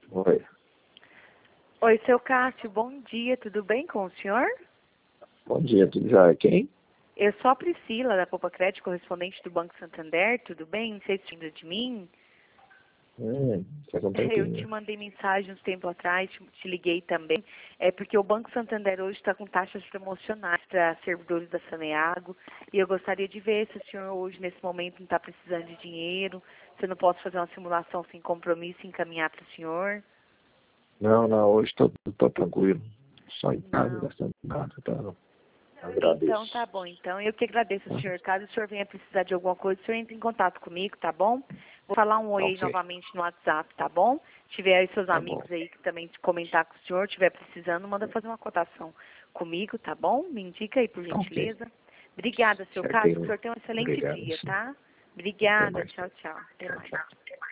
Oi. Oi, seu Cássio, bom dia, tudo bem com o senhor? Bom dia, tudo já? Quem? Eu sou a Priscila, da Poupa Crédito, correspondente do Banco Santander, tudo bem? Não sei se lembra de mim. Faz um Eu tempinho. te mandei mensagem uns tempo atrás, te liguei também. É porque o Banco Santander hoje está com taxas promocionais para servidores da Saneago. E eu gostaria de ver se o senhor hoje, nesse momento, não está precisando de dinheiro. Se eu não posso fazer uma simulação sem compromisso e encaminhar para o senhor. Não, hoje tô tranquilo. Só em casa, Não. gastando nada, tá? Então, Agradeço. tá bom. Então, eu que agradeço, Tá? senhor. Caso o senhor venha precisar de alguma coisa, o senhor entre em contato comigo, tá bom? Vou falar um oi aí Ok, novamente no WhatsApp, tá bom? Se tiver aí seus tá bom. amigos aí que também comentar com o senhor, estiver precisando, manda fazer uma cotação comigo, tá bom? Me indica aí, por Ok, gentileza. Obrigada, seu Cássio. Que o certinho. senhor tenha um excelente Obrigado, dia, sim. tá? Até Obrigada. mais. Tchau, tchau. Até Tchau, mais. tchau.